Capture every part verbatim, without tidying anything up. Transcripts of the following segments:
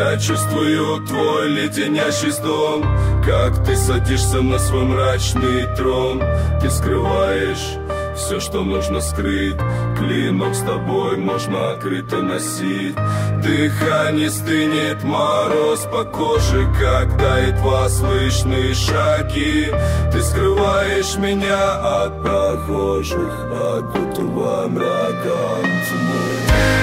Я чувствую твой леденящий стон, как ты садишься на свой мрачный трон. Ты скрываешь все, что нужно скрыть. Клинок с тобой можно открыто носить. Дыхание стынет, мороз по коже, как тает воздушные шаги. Ты скрываешь меня от прохожих, от лютого мрака тьмы.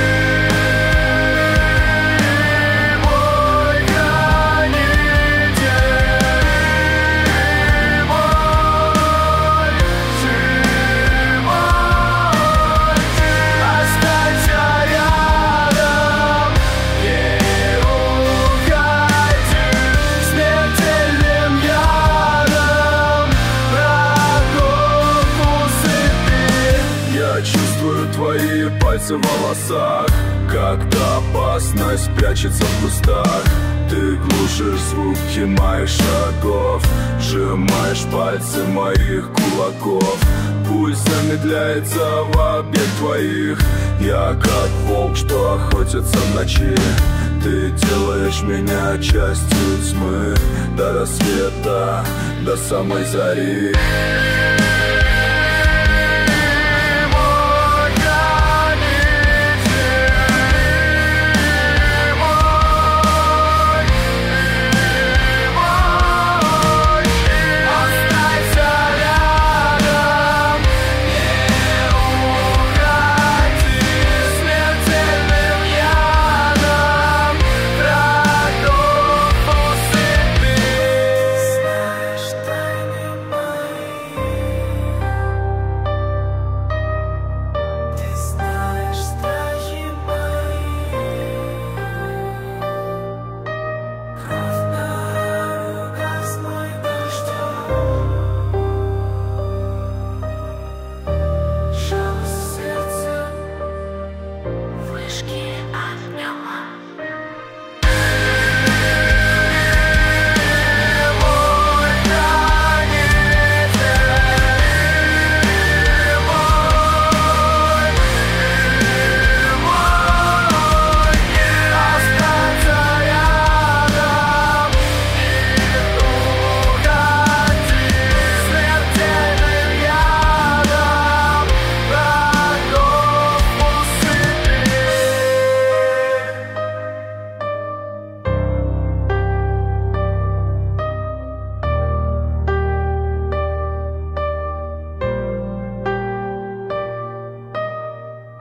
Твои пальцы в волосах, когда опасность прячется в кустах. Ты глушишь звуки моих шагов, сжимаешь пальцы моих кулаков. Пульс замедляется в объект твоих. Я как волк, что охотится в ночи. Ты делаешь меня частью тьмы, до рассвета, до самой зари.